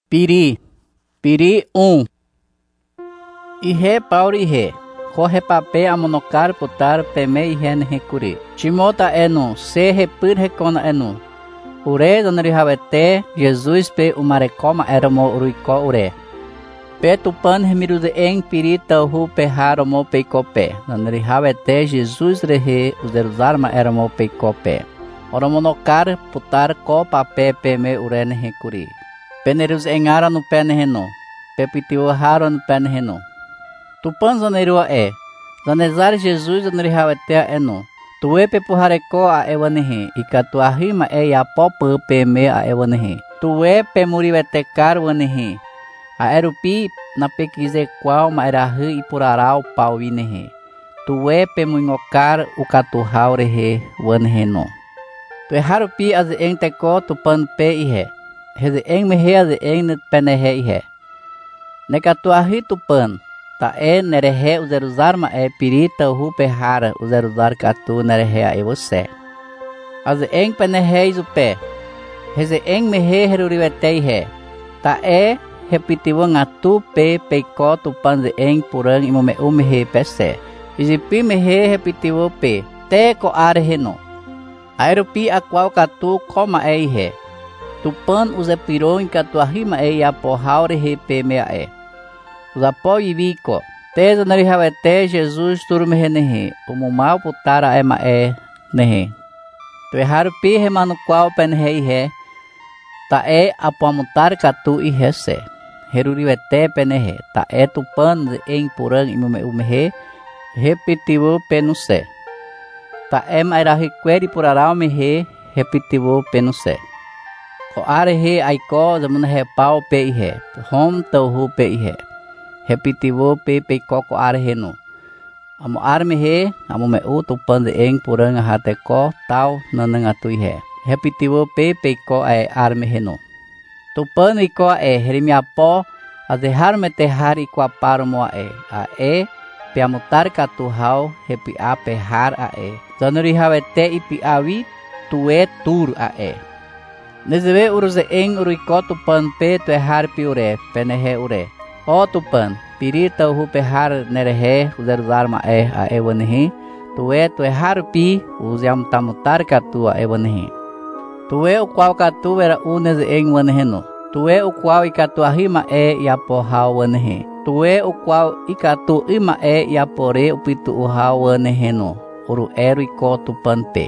Piri Ihe Paulo ihe. Corre papel amonocar putar peme ihe nehekuri. Chimota enu, se repir recona enu. Ure donori havete, Jesus pe umarecoma eramo uruiko ure. Pe tupan remirude en piri tahu pe haromo pe cope. Donori havete, Jesus rehe uzeruzarma eramo pe cope. Oromonocar putar ko papel peme ure nehekuri. Penerus engara no pé neheno. Pepitiu haro no pé neheno. Tupan zanerua zanezar Jesus zanerihawetea eno. Tuwe pepuhareko a ewanehe. Ikatuahima yapopu peme a ewanehe. Tuwe pemuriwetekar wanehe. A erupi na pekize qual maerahu ipurarau pauinehe. Tuwe pemuingokar ukatuhau rehe waneheno. Tuwe harupi az enteko tupan pe ihe. Heze eng mehe az eng penehe ihe. Nekatuahi tupan. Ta nerehe uzeruzar ma pirita hu pehara uzeruzar katu nerehe a você. Az eng penehe izupe. Heze eng mehe heruriwetei he. Ta repetivo ngatu pe peiko tupan ze eng purang imome mehe pese. Izipi mehe repetivo pe. Te ko areheno. Airupi aqual katu koma he. Tupan uzepiro in katuahi ma yapohau rehe pe mea Usapo iviko. Teza narihavete Jesus turmehenehe. Umumau putara ema nehe. Tueharupi remanu qual penhe ihe. Ta apuamutar katu ihese. Heruriwete penehe. Ta tupan em purang imume umehe. Repetivo penuse. Ta mairahiqueri purarau mehe. Repetivo penuse. Ko arehe aiko zamunehe pau pe ihe. Hom tauhu pe ihe. Repetivo pe coco areheno. Amo armehe, amo meu tupan de eng purang hateko tau nanangatuihe. Repetivo pe co armeheno. Tupan iko herimiapo a dehar metehar iko paro moa a peamutar katuhau repi a pehar a Zanuri havete ipi awi tue tur a Nezeve uruze eng uruiko tupan pe tuhar piure penehe ure. O tupan, pirita hu pehar nerehe uzeruzar ma a ewanehi. Tuwe harupi uziam tamutar katu a ewanehi. Tuwe ukwau katu vera unez eng waneheno. Tuwe ukwau ikatu ahima yapo hau wanehi. Tuwe ukwau ikatu ima yapore upitu uhau waneheno. Uru iko tupan pe.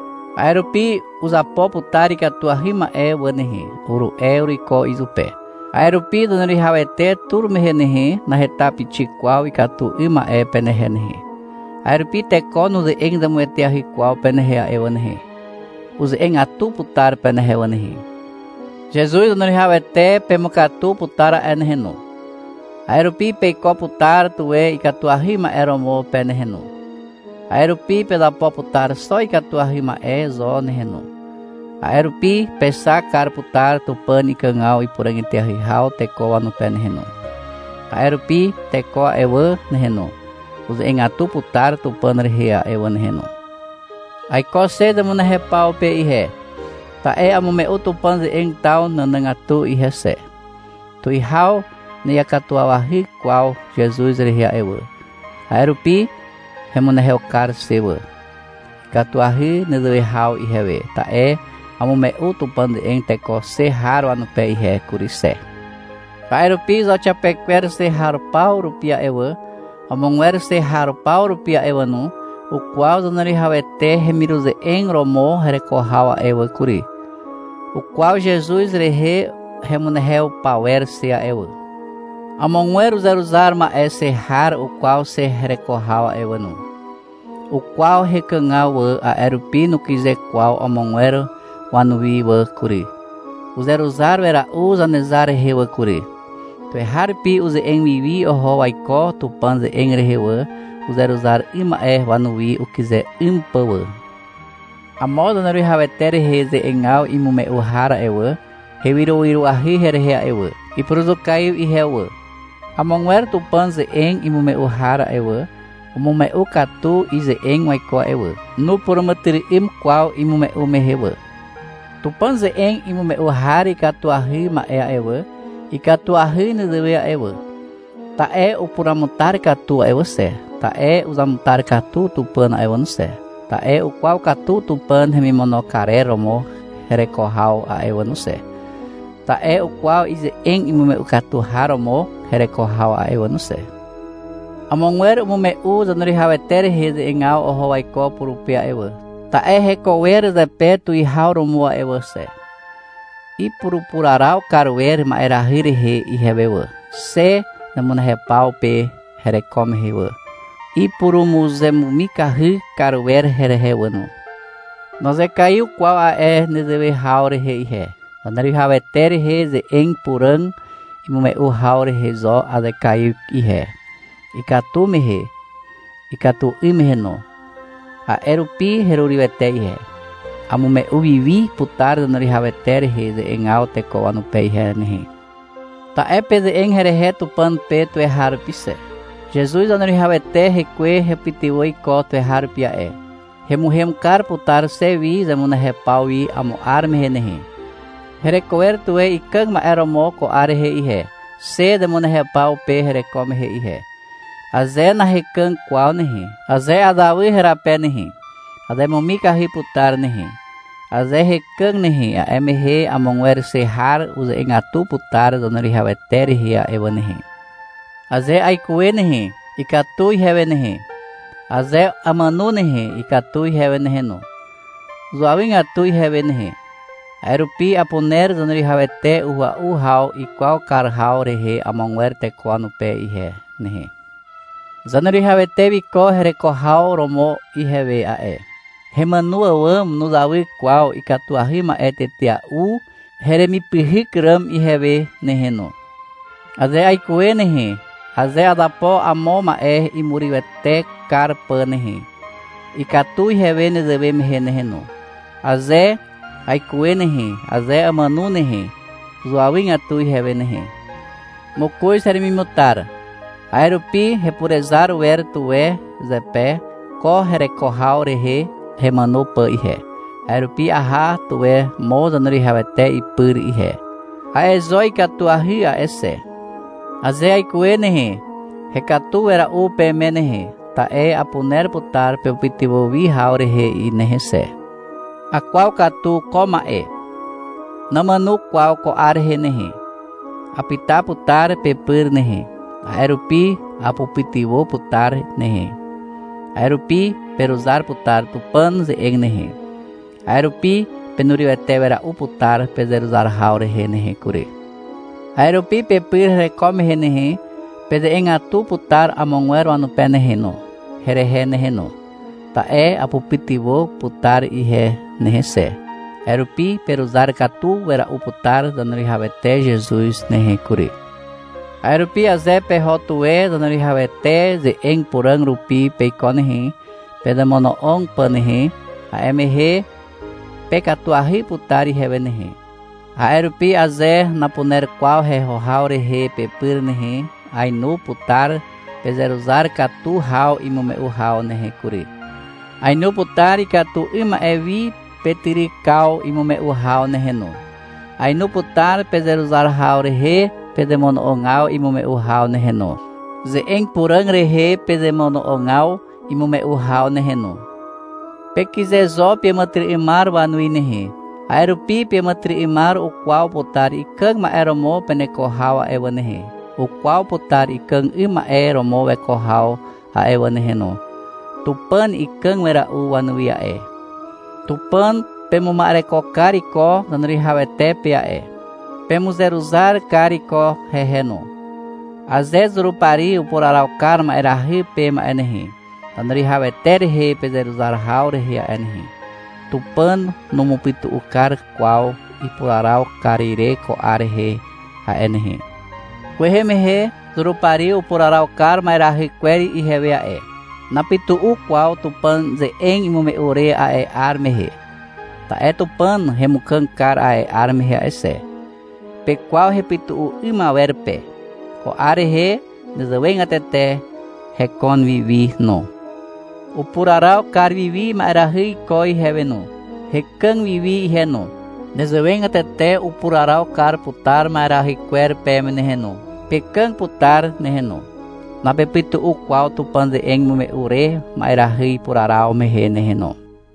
Airupi uzapo putari katu ahima wanehi. Uru iko izupe. Airupi donori havete turmehenehe na retapi chiqual e catu ima penehenehe. Airupi teko no de eng damuete a riqual penehe a ewanehe. Use eng atu putar penehe wanehe. Jesus donori havete pemukatu putara eneheno. Airupi peiko putar tuwe ikatu ahima eromo peneheno. Airupi pedapo putar só ikatu ahima zo neheno. Airupi pesa kar putar tupan ikangau ipurang itiahihau teko anu peneheno. Airupi teko ewa neheno. Uze engatu putar tupan rehea ewa neheno. Aiko seda munahe pau pe ihe. Ta amumeu tupan ze eng tau nanangatu ihese. Tu ihau neyakatuawahi qual Jesus rehea ewa. Airupi hemunahe okar sewa. Katuahi nedoihau ihewe. Ta amo meu tupan de eng teko se haro anu pe ihe kurise. Airupi zocha pequer se haro pau rupia ewa. Amongwer se haro pau rupia ewa nu. O qual zanari havete remiruze eng romo recorrau a ewa kuri. O qual Jesus rehe remuneheu pauer se a ewa. Amongwer uzar ma se har o qual se recorrau a ewa nu. O qual recangau a erupi no quiser qual amongwer wanui wa kuri. Uzeruzar vera uzanezar rehewa kuri. Tu harpi uze eng vivi oho waiko tupan ze eng rehewa. Uzeruzar ima wanui o quiser impawa. A moda na rihavetere reze engau imume uhara ewa. Reviro iru ahi herehea ewa. E produzocaiu e rewa. Amongwer tupan ze eng imume uhara ewa. Umume ukatu ize eng waiko ewa. No poromatiri im qual imume umehewa. Tupan ze eng imume uhari katuahi ma ewa. ikatu ahi ne dewe ewe tae upuramutar katu ewe se tae uzamutar katu tupan ewe se tae ukwau katu tupan hemimono kare romo herekohau a ewe se tae ukwau ize eng imume ukatu haromo herekohau a ewe se amongwer umume u zanuri hawetere heze engau oho waiko purupia ewe tae hekower ze petu i hauromo ewe se i purupurarau karwer ma erahiri he i hewewe se namuna he pau pe herekom hewe i purumuze mumikahi karwer herehewenu noze caiu qual a ne deve haure he he zanuri hawetere heze eng purang imume u haure hezo a de caiu i he ikatu mehe ikatu imeheno a erupi heruriwete ihe amume uvivi putar zanuri havetere heze engau teko anu peihe nehe ta epeze eng herehe tupan pe tu harpise Jesus zanuri havete hekwe hepitiwoi ko tu harpia hemuhem kar putar sevi zamuna hepawi amu armehe nehe herekoer tuwe ikang ma eromo ko arehe ihe se zamuna hepau pe herekomehe ihe aze na hekang qual nehe aze adawi herape nehe aze momika hiputar nehe aze hekang nehe a emehe amongwer sehar uze engatu putar zanuri havetere hia ewe nehe aze aikue nehe ikatui hewe nehe aze amanu nehe ikatui hewe nehe no zuawing atui hewe nehe aerupi aponer zanuri havete uha uhau iqual karhau rehe amongwer tekoanu pe ihe nehe zanuri havete viko herekohau romo ihewe ae hemanu awam nuzawi qual ikatu ahima etetia u heremi pihikram ihewe neheno aze aikue nehe aze adapo amoma imuriwete karpa nehe ikatu ihewe nezewe mehe neheno aze aikue nehe aze amanu nehe zuawing atu ihewe nehe mokoi sermi mutar aerupi repurezar wer tuwe zepe ko herekohau rehe hemanu pa ihe aerupi aha tuwe mo zanuri havete ipur ihe aezoi katu ahi a ese aze aikue nehe hekatu vera u pe menehe tae apuner putar pe pitivo vi hau rehe i nehe se aqual katu koma namanu qual ko arhe nehe apita putar pe pur nehe aerupi apupitivo putar nehe aerupi peruzar putar tupan ze eng nehe aerupi penuriwete vera uputar pezeruzar haure he nehe kure aerupi pepir rekom he nehe peze eng atu putar amongwero anu pe nehe no herehe nehe no tae apupitivo putar ihe nehe se aerupi peruzar katu vera uputar zanuri havete Jesus nehe kure aerupi aze pehotuwe zanuri havete ze eng purang rupi peikonehe pedamono ong panehe aemehe pekatu ahi putari hevenehe aerupi aze napuner qual rehohau rehe pepir nehe ainu putar pezeruzar katu hau imume uhau nehe kuri ainu putari katu ima evi petiri kau imume uhau nehe no ainu putar pezeruzar hau rehe pedemono ongau imume uhau neheno ze eng purang rehe pedemono ongau imume uhau neheno pekize zo pematri imar wanui nehe aerupi pematri imar ukwau putar ikang ma eromo peneko hau ewe nehe ukwau putar ikang ima eromo weko hau a ewe neheno tupan ikang mera u wanui ae tupan pemuma reko kariko nanri hawete piae pemuzeruzar kariko heheno aze zurupari upurarau karma erahi pema enehi tanri haveter he pezeruzar haure he enehi tupan numupitu ukar qual ipurarau karire ko arehe ha enehi kwehemehe zurupari upurarau karma erahi queri ihevea napitu qual tupan ze eng imume ure ae armehe ta tupan hemukan kar ae armehe ese pequal repitu ima verpe ko arehe dezawenga tete hekon vivi no upurarau kar vivi ma erahi koi heveno hekang vivi heno Nezewen atete upurarau kar putar marahi quer pem neheno. Pekang putar neheno. Na pepitu uqual tupan de eng me ure mairahi purarau mehe neheno.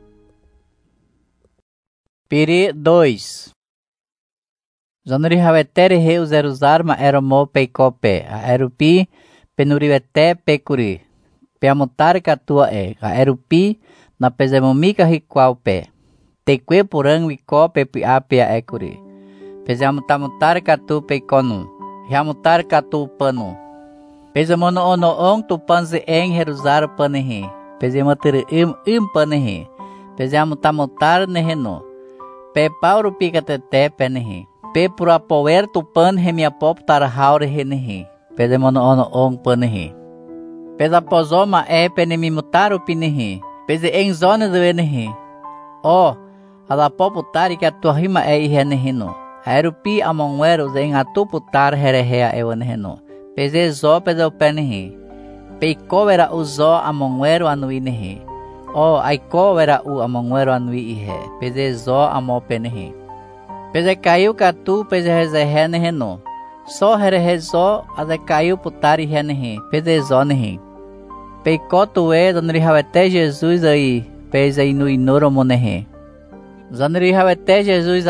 Piri 2. Zanuri havetere he uzeruzar ma eromo peikope. A erupi penurivete pekuri. Peamutar katua a erupi na pezemomika hikuau pe. Tekwe purang wiko pepi apia ekuri. Pezamutar katu peikonu. Hiamutar katu panu. Pezamono ono ong tupanze eng heruzar panehi. Pezamutir panehi. Pezamutar neheno. Pe pauro picatete penehi. Pe pura power tupan hemia pop tarhaur henehi. Pezamono ono ong panehi. Peza pozoma penemimutaru pinehi. Peze eng zona duenehi. O ala poputari que atua rima ihenehino. Aerupi amonguero zen atu putar herehea ewaneheno. Peze zo peze upenehi. Peiko vera uzo amonguero anuinehi. O aiko vera u amonguero anui ihe. Peze zo amopenehi. Peze caiu catu peze rezeheneheno. So herehezo aze caiu putari henehi. Peze zo nehi. Peiko tuwe donri havete Jesus aí. Peze inui noromonehi. Zanri havete Jesus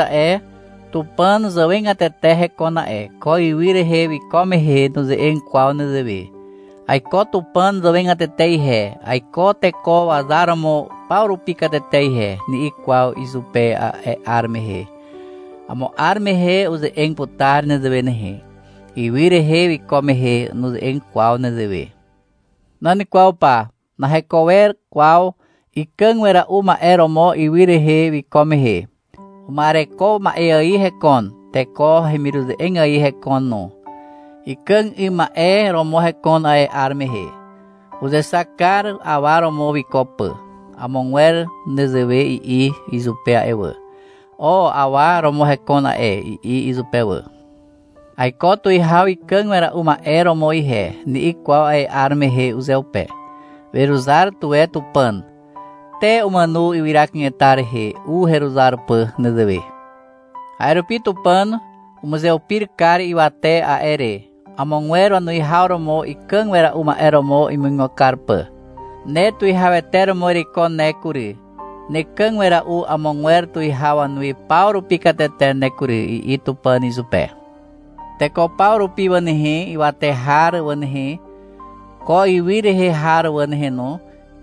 tupan zawen atete recona ko iwire he come he no ze en qual no deve. Ai ko tupan zawen atete he, ai ko te ko azaramo pauro pica tete he, ni qual izupe arme he. Amo arme he uze en putar no deve he. Iwire he come he no ze en qual no deve. Nani qual pa, na recover qual Ikan wera uma eromo iwire he come he. Umareko ma aí recon. Teko hemiru de en aí recon no. Ikan ima romo recon arme he. Use sacar avaromo vicopa. Amonwer nezeve izupea ewe. O avaromo recon izupewe. Aikoto ihau ikan wera uma eromo ihe. Ni igual arme he uzeupe. Veruzar tué tupan. Te umanu iwirakinhetar he heruzar pa nedeve. Aeropitu pan umuseu pirkar iwate ere. Amonguero anu ihauromo ikan wera uma eromo imingokar pa. Netu ihavetero moriko nekuri. Nekan wera u amonguer tu ihawa nui pauro pikatete nekuri itu pan izupe. Teko pauro pi wanehe iwate har wanehe. Ko iwire he har wanehe no.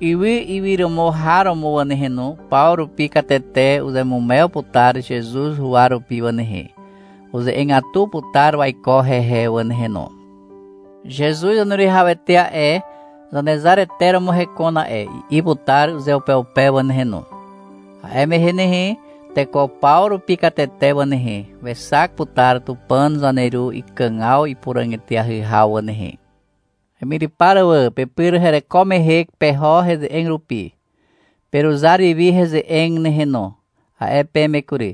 Iwi mo haromo waneheno, Paulo pica tete, use mumel putar, Jesus huaro pi wanehe. Use engatu putar vai corre he waneheno. Jesus anuri havetea zanezare termo recona e putar use upe waneheno. A emehenehe, teco Paulo pica tete wanehe, vesak putar tupan zaneru e canal e purangetea riha wanehe. Emiri parawa pepir here come he peho he eng rupi. Peruzari vi he eng neheno. A mekuri.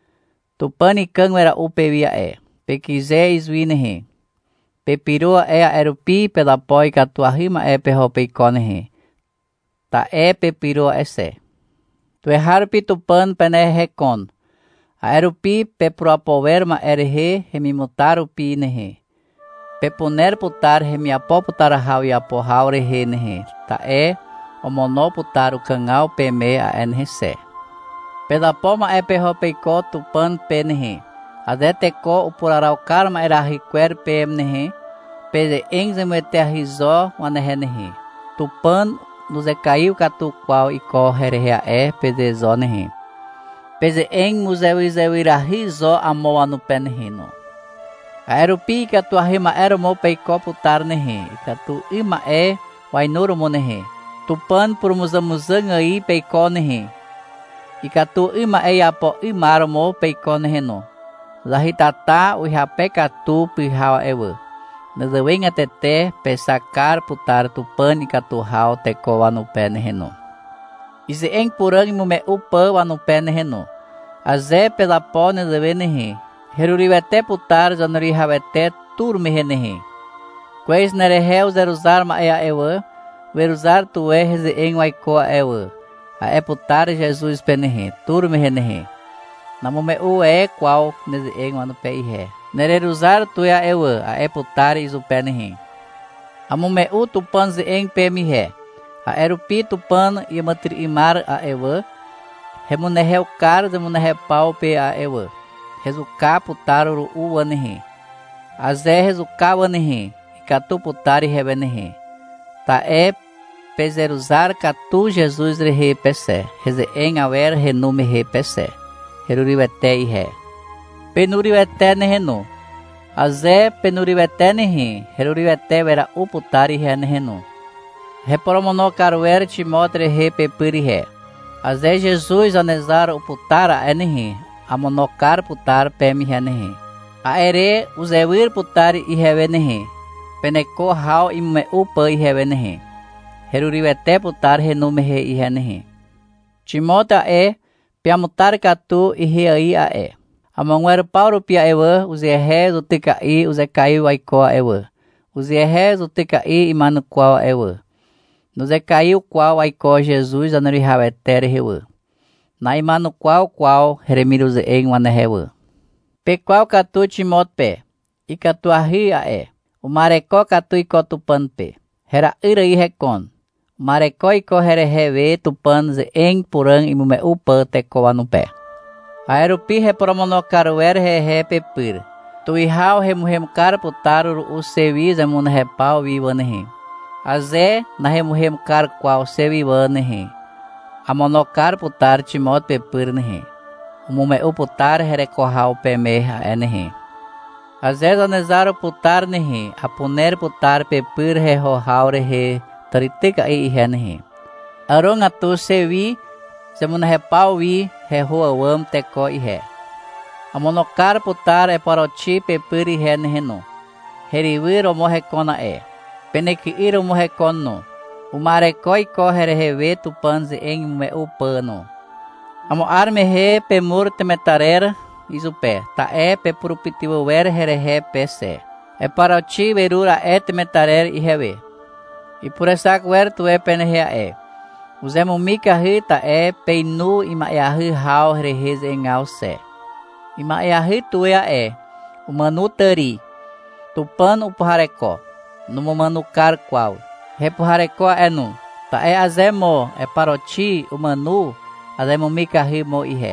Tupani kangwera upevia Pekize iswinehe. Pepirua a erupi pedapoi katuahima peho peikonehe. Ta pepirua ese. Tu harpi tupan pene hekon. A erupi pepruapover ma erehe hemimutaru pi nehe. Pepuner putar remiapó putar hau e aporrau rehenehe. Ta omono putar o canal peme a enrece. Pedapoma perro peicó tupan penehe. Adetecó o purarau karma era riquer pemnehe. Pede enzemete rizó wanehenehe. Tupan nos caiu catu qual e correrea pedezonehe. Pede en museu izeuira rizó amoa no penehino. Aerupi que tua rima eromo peicó putar nehe, que tu ima wainuro monehe. Tupan por muzamuzang aí peicó nehe. E que tu ima apo imaromo peicó nehe no. Zahitata o rape catu pihawa ewe. Nazawenga tete pesacar putar tupan e catu hau teco no pé nehe no. Ise eng purang mume upa no pé nehe no. Aze pela pó nehe. Herurivete putar zanuri havete turmehenehe. Quais nereheu zeruzar ma ewa, veruzar tu heze em waiko ewa. A putar Jesus penehe, turmehenehe. Namomeu qual nesse mano pé ihe. Nereruzar tuia ewa a putari izupe nehi. Amomeu tupan ze pe mihe. A erupi tupan e matri imar a ewa. Remuneheu car de munehepau pe a ewa. Rezuka putaru u anehi. Aze rezuka anehi. Ikatu putari rebenehi. Ta pezeruzar katu Jesus rehe pese. Rezeeng awer renume he pese. Heruriwete ihe. Penuriwete nehenu. Aze penuriwete nehi. Heruriwete vera u putari he nehenu. Reporomono karuer timotre he pepiri he. Aze Jesus anezar o putara enehi. Amonokar putar pemi henehi. Aere uzewir putari ihevenehi. Peneko hau imme upa ihevenehi. Heruriwete putar renumehe ihenehi. Timota piamutar katu ihei ae. Amanguer pauro pia ewa uzehe zutekai uzekai waiko ewa. Uzehe zutekai imanu kwa ewa. Nuzekai kwa waiko Jesus anurihawete rehewa. Na imanu qual heremiru zeeng wanehewa. Pe qual katu Timot pe. Ikatu ahi ae. Umareko katu ikotupan pe. Hera irei hekon. Umareko iko herehewe tupan zeeng purang imume upa teko wanupe. Aerupi hepromono karuer hehe pepir. Tuihau hemuhemkar putaru usewi zemuna hepau vivanehi. Aze na hemuhemkar qual sewi vanehi. Amonokar putar Timot pepir nehi. Umume uputar herekohau pemeha enehi. Azer anezaro putar nehi. Apuner putar pepir hehohau rehe taritika ihe nehi. Arong atu sewi semuna hepau vi hehoawam teko ihe. Amonokar putar parochi pepir ihe nehenu. Heriwir omohekona Peneki ir omohekono. Umarekoi ko herehewe tupan zeeng me upano. Amo armehe pemur temetarer izupe. Ta pepurupitivo wer herehe pese. Parochi verura temetarer ihewe. E por essa wer tu penehea Uzemu mikahi ta peinu imayahi hau herehe zeengau se. Imayahi tuya umanu teri. Tupan upahareko. Numomanukar qual. Repuhareko enu. Ta azemo parochi umanu. Azemo mikahi mo ihe.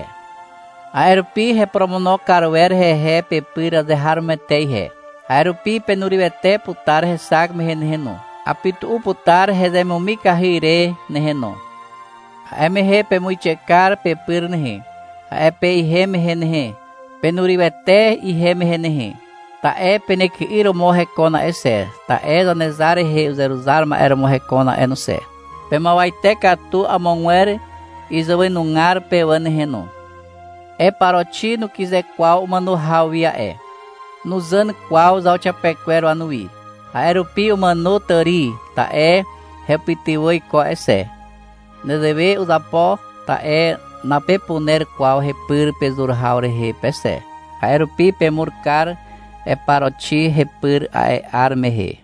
Aerupi repromono karuer hehe pepira de harmeteihe. Aerupi penuriwete putar resak meheneheno. Apitu putar rezemo mikahi re neheno. Aemehe pemuichekar pepir nehe. Aepe ihe mehenehe. Penuriwete ihe mehenehe. Ta peneki iro mohekona ese. Ta zanezare he uzeruzar ma era mohekona enuse. Pemawaite katu amonguer izawenungar pewaneheno. Parochi no quiser qual umanu hawia Nuzan qual zalchapequero anui. Aerupi umanu tari. Ta repitiwoi ko ese. Nezeve uzapo ta na pepuner qual repir pezur haure he pese. Aerupi pemurkar parochi repir armehe.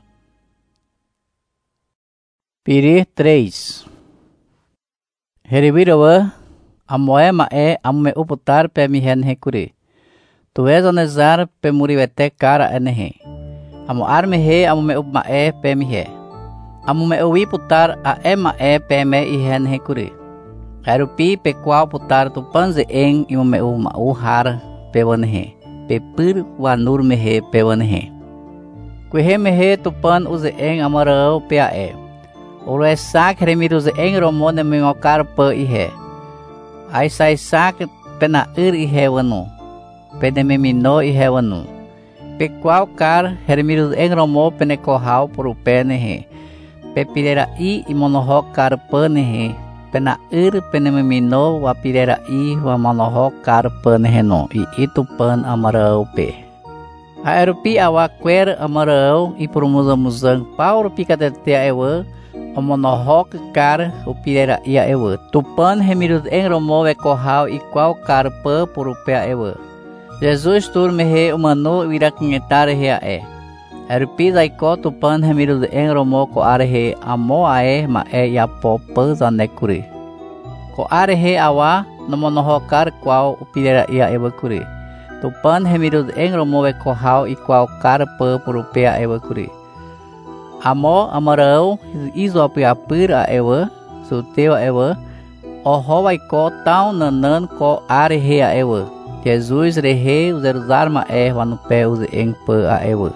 Piri 3. Heribirawa amoe amume uputar pe mihen hekuri. Tu anezar pe muriwete cara enehe. Amo armehe amume upmae pe mihe. Amume uwi putar pe me ihan hekuri. Aerupi pe qual putar tu panze eng imume umau har pe wanehe. Pepir wanur mehe pe wanehe. Kuhe mehe tu pan uze eng amarau pe Oro sak remir uze eng romone mingokar pe ihe. Aisai sak pena ihe wanu. Pedememino ihe wanu. Pe qual car remir uze eng romo penekohau por penehe. Pepirera imonoho car panehe. Pena penememino wapirera wamanoho car panehe no. Itu pan amarau pe. Aerupi awaquer amarau e promuzamuzang pauro picadetea ewa. Omonohok car upirera ewa. Tupan remirud enromo vekohau e qual car pa purupea ewa. Jesus turmehe umano irakingetar hea Aerupi zaiko tupan remirud enromo ko arehe amo ma yapo pa zanekuri. Ko arehe awa no monohokar qual o pirera ia evacuri. Tupan hemiru eng romove kohau e qual cara purupea evacuri. Amo amarão iso apiapir a eva, suteu a eva, oho vai ko tão nanan ko are he a eva. Jesus rehe uzeruzarma erva no pé uze eng pe a eva.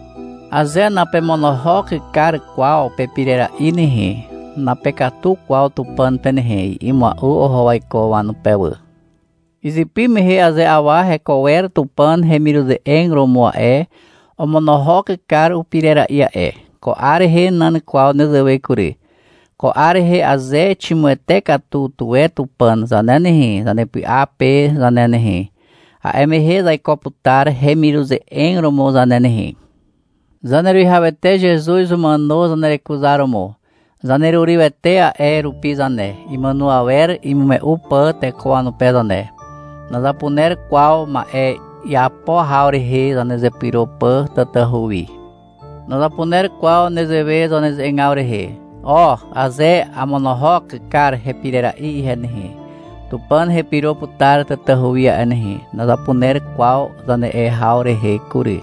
Aze na pe monohok cara qual pe pirera inihi, na pecatu qual tupan penehe, ima u oho vai ko va no pé eva. Izipi mehe aze awa recoer tupan hemiru de engro moa o monohok car o pirera ia ko are he nan qual nezewe kuri. Ko are he aze chimuete katu tue tupan zanenehi, zanepi ape zanenehi. A emehe zai koputar hemiru de engro mo zanenehi. Zaneru havete Jesus humano zanerekuzaromo. Zaneru rivete a rupi zane. Imanu awer imume upa te koa no pedane. Nazapuner qual ma yapo haure he zanezepiro pa tatahui. Nazapuner qual nezeve zanez engaure he. Aze amonohok kar repirera i henhi. Tupan repiro putar tatahui anhi. Nazapuner qual zane haure he kuri.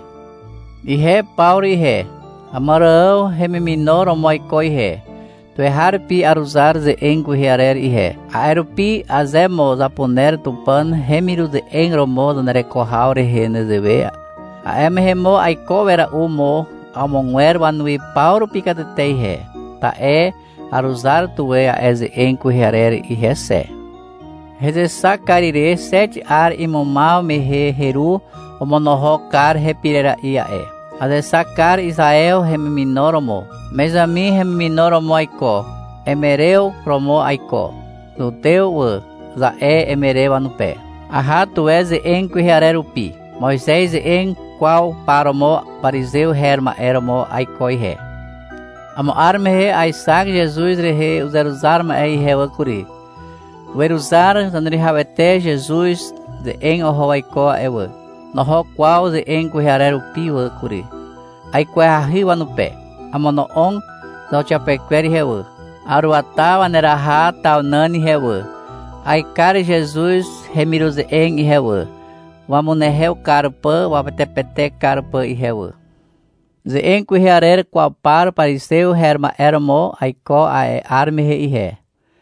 Ihe pauri he. Amarão hemiminor moikoi he. Tu harpi aruzar ze engu hiarer ihe. Aerupi azemo zapuner tupan hemiru de engromo zanere kohaure he nezevea. Aemhemo aikovera umo amonguer vanui pauro picatei he. Ta aruzar tue a eze engu hiarer ihe se. Hezessa carire sete ar imomal mehe heru o monohokar repirera ia Adessakar Israel hemiminoromo. Mesami hemiminoromo aiko. Emereu promo aiko. Luteu zae emereu anupe. Aha tu és en cuiharerupi. Moisés en qual paromo pariseu herma eromo aikoihe. Amo armehe aisak Jesus rehe uzeruzarma ei hewakuri. Veruzar zanrihavete Jesus de en ohoaiko ewa. Noho qual de en cuiharerupi wakuri. Aikoahiwa no pé. Amono on zauchapequeri hewa. Aruatawa neraha tal nani hewa. Aikare Jesus remiruze en hewa. Wamuneheu carpa, wapetepete carpa e hewa. Ze en cuiharer qual par pariseu herma eromo aiko a armehe ihe.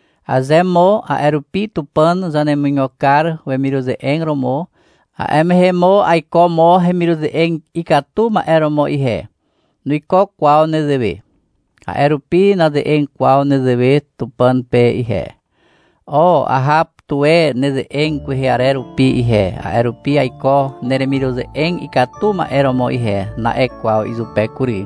Azemo a erupi tupan zaneminhokar wemiruze en romo. A emhemo aiko mo remiruze en ikatuma eromo ihe. Nuiko qual nezeve. A erupi na de en qual nezeve tupan pe ihe. Ahap tue neze en cuiharerupi ihe. A erupi aiko neremiruze en ikatuma eromo ihe. Na e qual izupe kuri.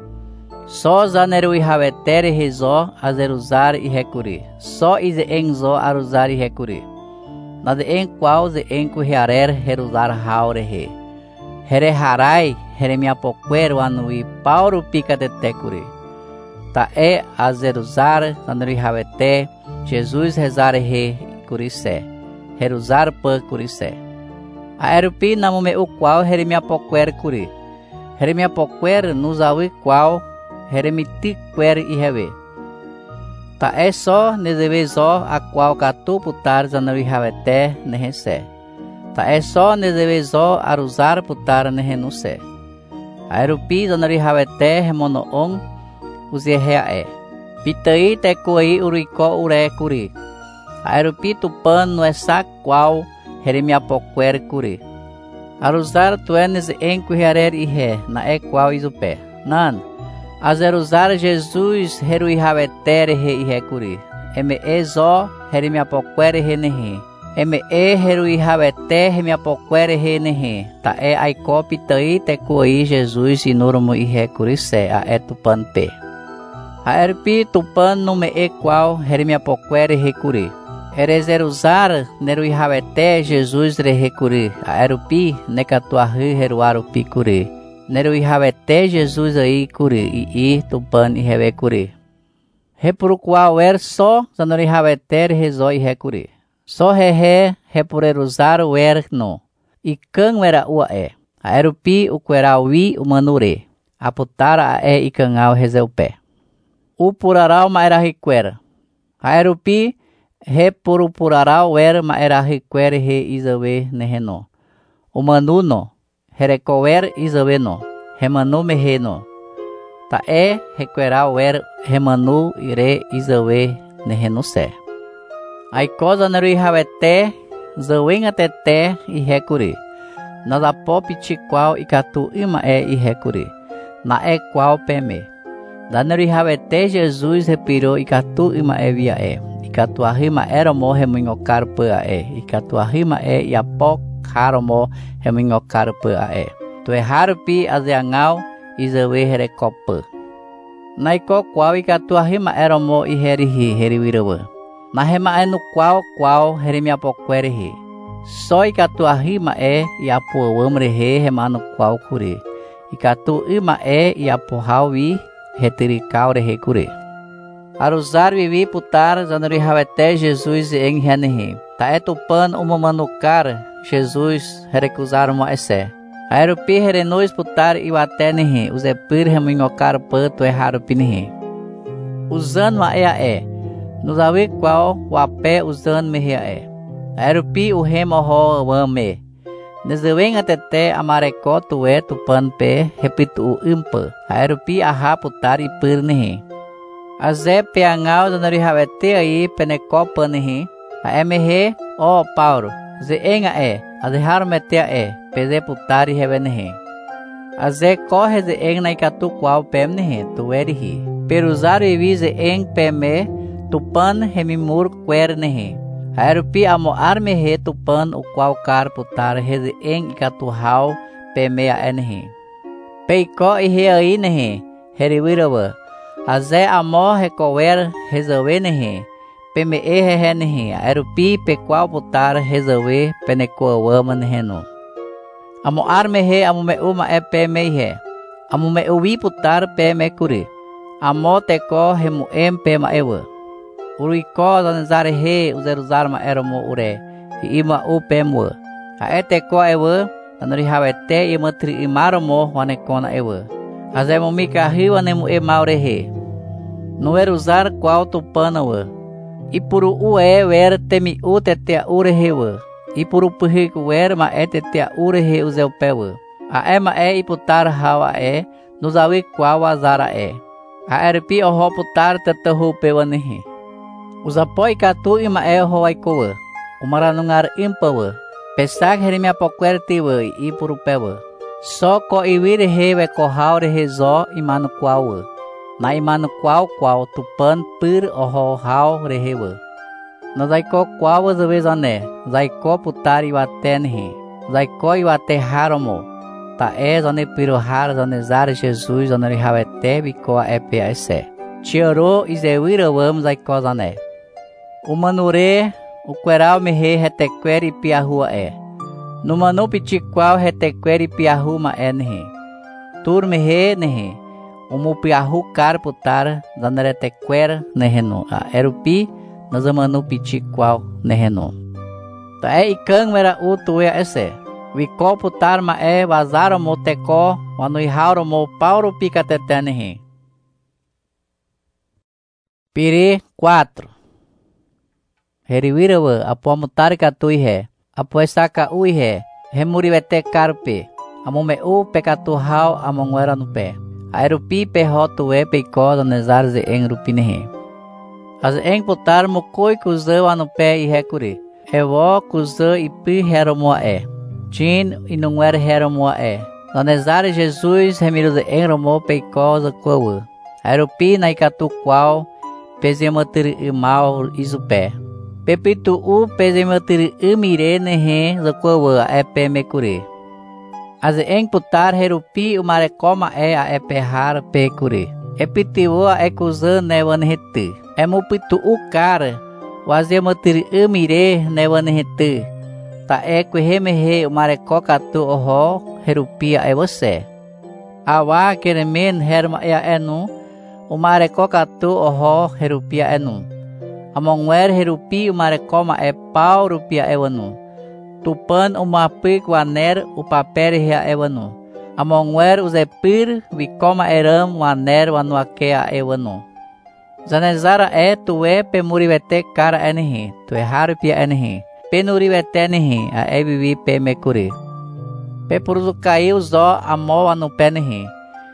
Só zaneru ihavetere rezo azeruzar ihe kuri. Só ize en zo aruzar ihe kuri. Na de en qual ze en cuiharer heruzar haure he. Hereharai heremiapoquero anui pauro pica de tecuri. Ta azeruzar zanrihavete Jesus rezar he curise. Heruzar pa curise. A erupi namume o qual heremiapoquer curi. Heremiapoquer nos aui qual heremitiquer iheve. Ta só nezeve zo a qual catu putar zanrihavete nehese. Ta só nezeve zo aruzar putar nehenuse. A erupi zanrihavete hemono on uzehea Pitai tekoi uriko ure kuri. A erupi tupan no esa qual heremiapoquer kuri. Aruzar tuenes en cuiharer ihe na e qual izupe. Nan. Azeruzar Jesus heruihavetere he ihe kuri. Eme zo heremiapoquere he nehe. Eme heruihavete hemiapoquere he nehe. Ta aiko pitai tekoi Jesus inurumo ihe kuri se a tupan pe. A erpi tupan no me qual heremiapoquere he kuri. Erezeruzar neruihavete Jesus rehe kuri. A erupi nekatuahi heruarupi kuri. Neruihavete Jesus aí kuri i tupan iheve kuri. Repuru qual só zanorihavete rezo ihe kuri. Só repureruzar no. I kan era ua A erupi o queraui umanure. A putara a ikangal rezeupe. O puraral maera riquera. A erupi he purupurarau wer maerahi quer he izawe neheno. Umanuno, herecover izaveno, remanu meheno. Tae requerau wer remanu ire izawe neheno se. Aikoza nerui havete, zawinga tete i hekuri. Nazapo pichi qual ikatu ima i hekuri. Na qual peme. Danerui havete Jesus repiro ikatu ima via Ikatu ahima eromo remunhokar pua Ikatu ahima iapok haromo remunhokar pua Tu harpi azeangau izawe herekope. Naiko qual ikatu ahima eromo i heriwirawa. Na hema enu qual herimiapoquerehe. Só ikatu ahima iapuawamrehe hemanu qual kure. Ikatu ima iapuhawi retiricau rehe kure. Aruzar vivi putar zanuri havete Jesus em renehe. Taetupan umamanukar Jesus recusar uma esse. Aerupi herenus putar iwatenehe. Uzepir remunhokar panto errarupinehe. Usando a nos awe qual wape usando mehia Aerupi o remoho wame. Nezewen atete amareco tuwe tupan pe repitu o impa. Aerupi aha putar i pirnehe. Aze peangau zanuri havete aí penecopanehe. Aemehe o Paulo. Ze enga azehar metea peze putar i revenehe. Aze corre ze engna ikatu qual pemnehe tuerihi. Peruzar e vize eng peme tupan remimur quernehe. Aerupi amo armehe tupan o qual car putar reze eng ikatuhau pemea enehe. Peiko i reai nehe. Heriwirawa. Aze amo recover rezawe nehe. Peme rehenehe. Aerupi pe qual putar rezawe penecoawama neheno. Amo armehe amo me uma pemeihe. Amo me uwi putar peme kuri. Amo teko remuem pema ewa. Uriko zanzare he uzeruzar ma eromo ure. Ima u pemwa. Aeteko ewa. Tanuri havete imatri imaromo wanekona ewa. Azemo mika hiwa nemu emaure he. Nueruzar qual tupanawa. Ipuru ue wer temi u tetea ure hewa. Ipuru puhik wer ma tetea ure he uzeupewa. Ema iputar hawa nuzawi qual azara Aerpi oho putar tetahu pewanehe. Uzapoi katu ima ho aikowa. Umaranungar impawa. Pesak herimia poquertiwa i purupewa. Só ko iwire he we kohau rehe zo imanu quawa. Na imanu qual tupan pir oho hau rehewa. Na zaiko quawa zavezane. Zaiko putar iwatenehe. Zaiko iwate haromo. Ta zane pirohar zane zar Jesus zane rihavete biko epaese. Chioro izewira wam zaiko zane. Umanure uqueral mehe retequeri piahua Numanu pichiqual retequeri piahuma nehe. Tur mehe nehe. Umupiahu car putar zane retequer neheno. Aerupi nazamanu pichiqual neheno. Ta ikang mera utuea ese. Wiko putar ma vazaro mo teko wanuihauro mo pauro picatetenehe. Piri 4. Heriwirawa apo mutari katuihe. Apo esaka uihe. Hemurivete karpe. Amume u pekatuhau amonguera nupe. Aerupi peho tuwe peiko danezar ze eng rupinehe. Az eng putar mukui kuze wanupe ihekuri. Ewo kuze ipi heromoa Jin inunguer heromoa Danezar Jesus remiro de enromo peiko za kowa. Aerupi naikatu qual pezematiri imal izupe. Pepitu u pezematiri imire nehe za kowa pemekure. Az eng putar herupi umarekoma a epehar pekure. Epitiwo ekuzan nevan hete. Emupitu u cara wazematiri imire nevan hete. Ta quehemehe umareco katu oho herupia você. Awa keremen herma enu umareco katu oho herupia enu. Amongwer herupi umarecoma pau rupia ewanu. Tupan umapik waner upaper hea ewanu. Amongwer uzepir wikoma eram waner wanuakea ewanu. Zanezara tuwe pe murivete cara enehi, tuwe harpia enehi, pe nurivete enehi, a vivi pe mekuri. Pe puruzucaiu zo amo anu penehi.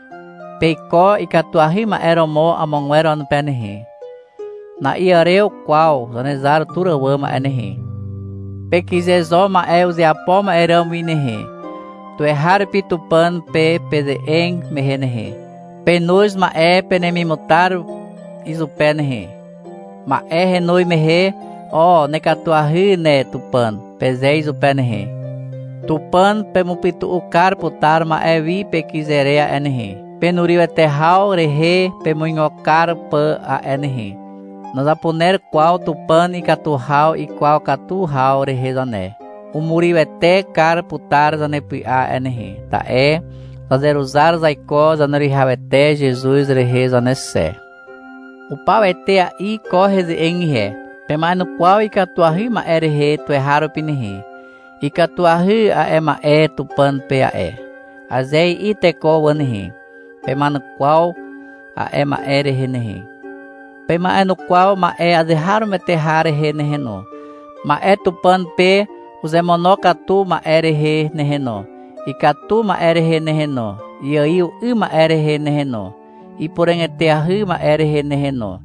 Pe ko ikatuahi ma eromo amonguero anu penehi. Na iareu qual, zanezara turawama enehi. Pe kizezo ma uziapo ma eram inehi. Tuwe harpi tupan pe pezeeng mehenehi. Pe nus ma penemimutar izupenehi. Ma renoi mehe, nekatuahi ne tupan, peze izupenehi. Tupan pe mupitu ukar putar ma vi pe kizerea enehi. Pe nuriu etehau rehe pe muingokar pe a enehi. Nazapuner qual tupan ikatuhau e qual katuhau rehe zane. Umuriu ete kar putar zane pia enehi. Ta zazeruzar zaiko zanerihavete Jesus rehe zanese. O pau ete aí corre em ré. Pemai no qual ikatuahi ma rehe tu erraro pinihi. Ikatuahi a ema tupan pe a Azei iteko wanihi. Pemai no qual a ema rehe nehi. Pemai no qual ma azerraro meterrare rehe neheno. Ma tupan pe uzemonokatu ma rehe neheno. Ikatu ma rehe neheno. Iaiu ma rehe neheno. I porém eteahi ma rehe neheno.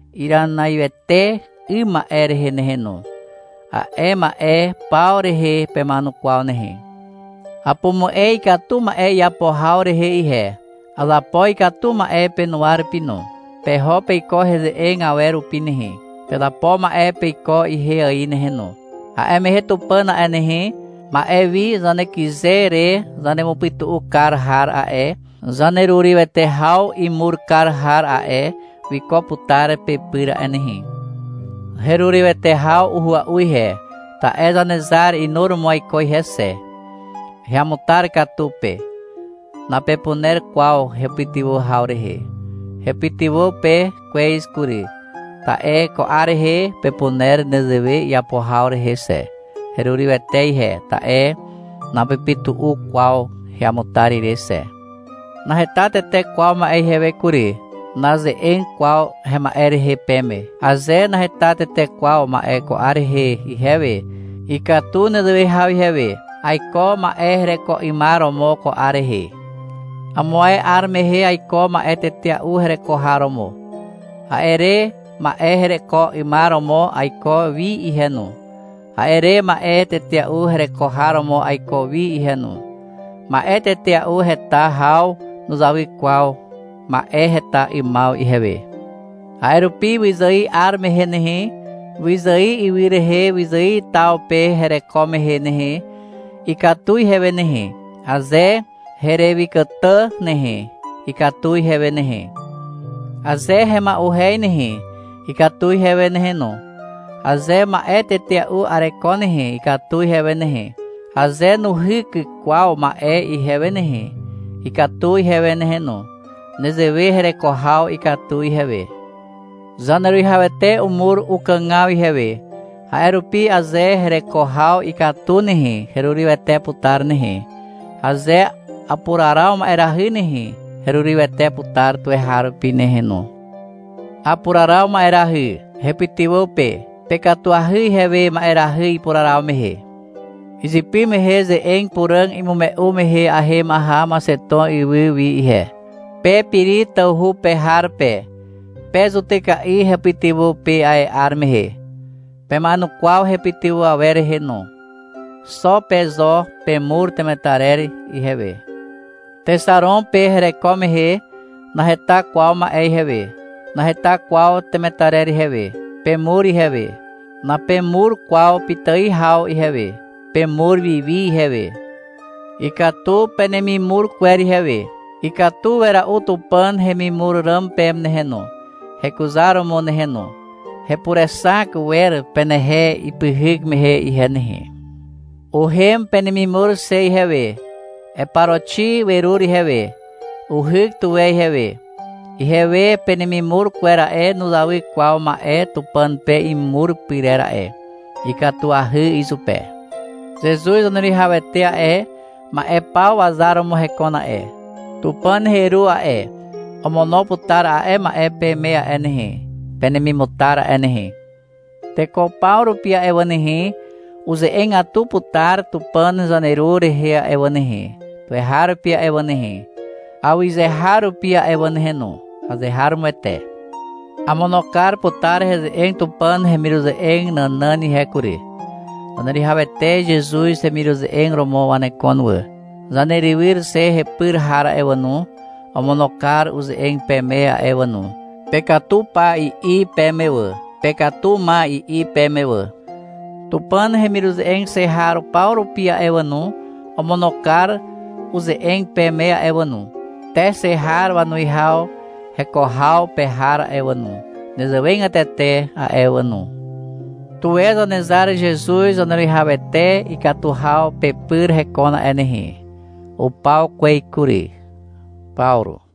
Iranaiete ma rehe neheno. A ma pau rehe pemanu qual nehe. Apomo ikatu ma yapohau rehe ihe. Alapo ikatu ma penuar pino. Peho peiko reze awero pinehe. Pelapo ma peiko ihe aí neheno. A mehe tupana nehe. Ma vi zane kizere zane mupitu ukar har a zaneruri vetehau imur kar har a viko putare pepira enehi. Heruri vetehau uhua uihe. Ta zanezar inor moikoi hese. Reamutar katupe. Na pepuner qual repetivo haurehe. Repetivo pe queis curi. Ta ko arehe pepuner nezeve yapohaurehe se. Heruri veteihe. Ta na pepitu qual reamutar irese. Na retate te qual ma heve curi. Naze en qual rema rehe peme. Aze na retate te qual ma ko arehe i heve. Ikatu nezeve hau heve. Aiko ma reko imaro mo ko arehe. Amoe armehe aiko ma tetia reko haromo. Aere ma reko imaro mo aiko vi ihenu. Aere ma tetia reko haromo aiko vi ihenu. Ma tetia heta hau nos awi qual ma heta imau iheve. Aerupi wizai armehe nehe. Wizai iwirehe wizai tau pe hereko mehe nehe. Ikatui heve nehe. Aze herevikata nehe. Ikatui heve nehe. Aze hema uhei nehe. Ikatui heve nehe no. Aze ma tetia areko nehe. Ikatui heve nehe. Aze no hik qual ma i heve nehe. Ikatui heve nehe no. Nezeve herekohau ikatui heve. Zaneri havete umur ukangau heve. Haerupi aze herekohau ikatu nehe. Heruri vete putar nehe. Aze apurarau ma erahi nehe. Heruri vete putar tu harupi nehe no. Apurarau ma erahi. Repetivo pe. Pekatuahi heve ma erahi purarau mehe. Isipi mehe ze eng purang imumeu mehe ahe maha maseton iwi ihe. Pe piri tauhu pe harpe. Pe zutekai repetivo pe armehe. Pe manu qual repetivo avere no. Só pezo pe mur temetarere iheve. Tesaron pe recomehe na reta qual ma heve. Na reta qual temetarere heve. Pe mur iheve. Na pe mur qual pitai hau iheve. Pe mur vivi heve. Ikatu penemi mur queri heve. Ikatu era utupan hemimur ram pem neheno. Recusaram mo neheno. Repuresak wer penehe ipihik mehe ihenehe. O hem penemimur sei heve. E paroti veruri heve. O hik tuei heve. Iheve penemimur quera nudawi qual ma tupan pe imur pirera Ikatu ahi isupe. Jesus oneri havetea ma pau azaro mo recona Tupan heru omonoputar ma pe mea enehe. penemimutara enehi. Teko Paulo pia ewanehi, use engatu putar tupan zanerure hea ewanehi. Tueharu pia ewanehi. Awizeharu pia ewanehenu, azeharu muete. Amonokar putar heze eng tupan hemiruze eng nanani hekuri. Zaneri havete Jesus hemiruze eng romo wanekonwe. Zaneri wir se hepir hara ewanu, amonokar uze eng pemea ewanu. Pekatu pa i pemewe, pekatu ma i pemewe. Tupan hemiruze eng se haru Paulo pia ewanu, amonokar uze eng pemea ewanu. Te se har vanuihau, hekohau pehara ewanu. Nezewenga tete a ewanu. Tu és a nezare Jesus, anarihavete e catuhau pepir recona enehi. O pau quei curi. Paulo.